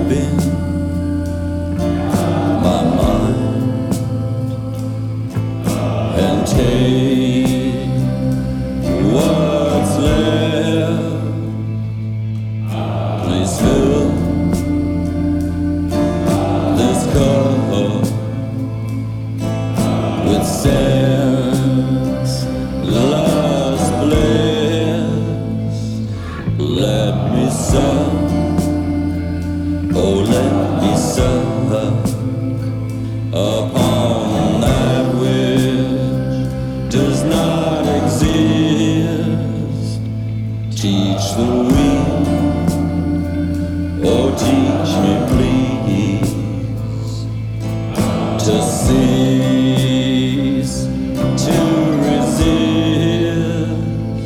open my mind and take what's left. Please fill this cup with senseless bliss. Let me suck, oh let me suck upon that which does not exist. Teach the weak, oh teach me please to cease to resist.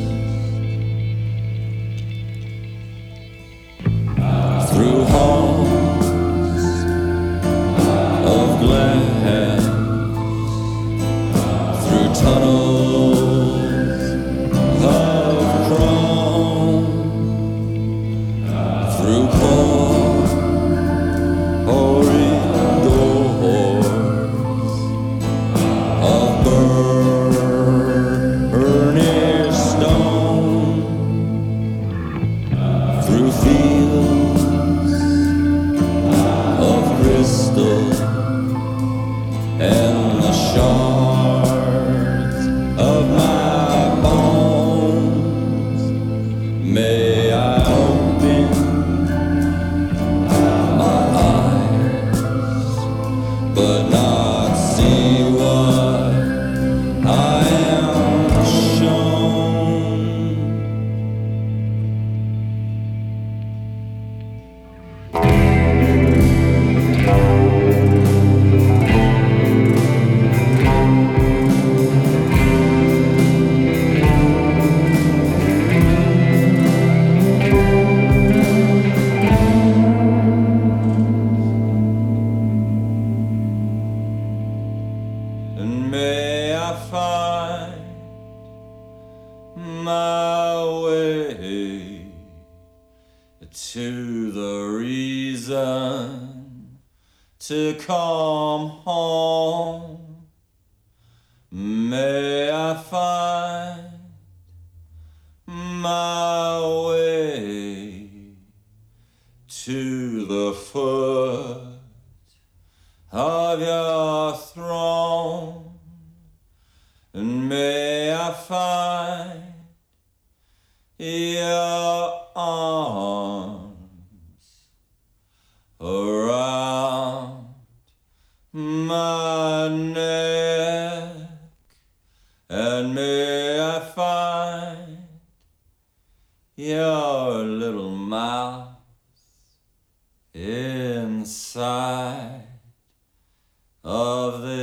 Through halls of glass, through tunnels of chrome, through pouring doors of burnished stone, through fields of crystal and the shards of my bones. May I open my eyes, but not see what I am shown. And may I find my way to the reason to come home. May I find my way to the foot of your throne. And may I find your arms around my neck. And may I find your little mouth inside of this